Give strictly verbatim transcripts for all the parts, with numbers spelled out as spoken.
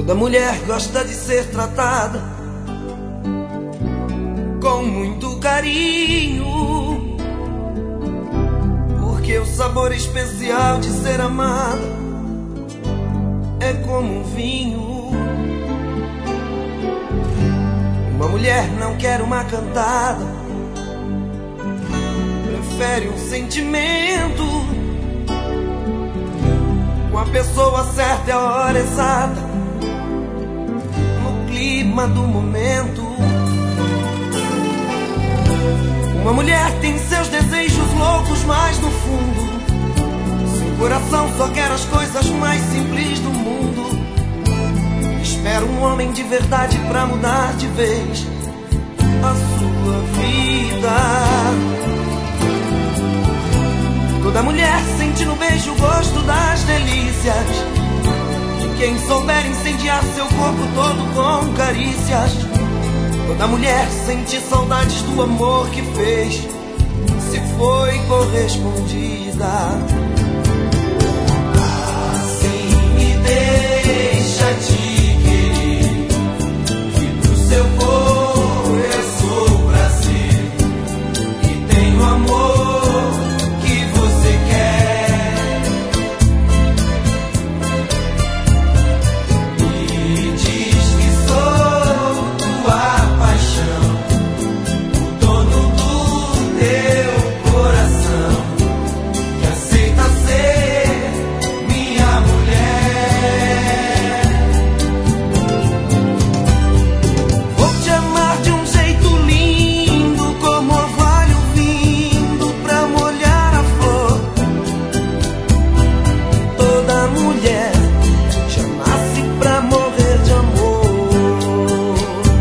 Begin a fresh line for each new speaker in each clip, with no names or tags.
Toda mulher gosta de ser tratada com muito carinho, porque o sabor especial de ser amada é como um vinho. Uma mulher não quer uma cantada, prefere um sentimento. Com a pessoa certa é a hora exata, no clima do momento. Uma mulher tem seus desejos loucos, mas no fundo seu coração só quer as coisas mais simples do mundo. Espera um homem de verdade pra mudar de vez a sua vida. Toda mulher sente no beijo o gosto das delícias de quem souber incendiar seu corpo todo com carícias. Toda mulher sente saudades do amor que fez, se foi correspondida. Assim me deixa te querer, que do seu corpo eu sou prazer e tenho amor que você quer. E diz que sou tua paixão, o dono do teu coração, que aceita ser minha mulher. Vou te amar de um jeito lindo, como orvalho vindo pra molhar a flor. Toda mulher já nasce pra morrer de amor.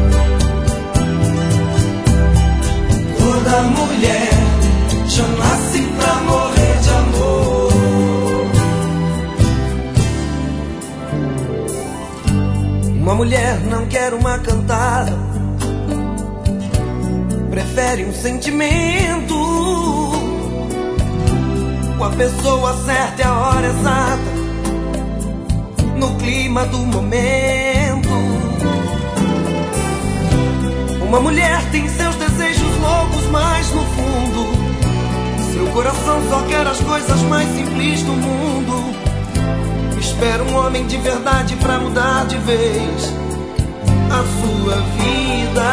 Toda mulher já nasce pra morrer de amor. Uma mulher não quer uma cantada, prefere um sentimento. Com a pessoa certa é a hora exata, no clima do momento. Uma mulher tem seus desejos loucos, mas no fundo seu coração só quer as coisas mais simples do mundo. Espera um homem de verdade pra mudar de vez a sua vida.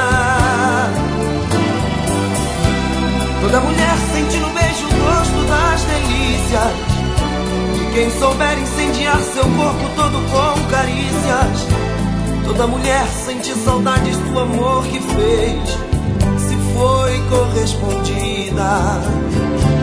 Toda mulher sente no beijo o gosto das delícias de quem souber incendiar seu corpo todo com carícias. Toda mulher sente saudades do amor que fez, se foi correspondida.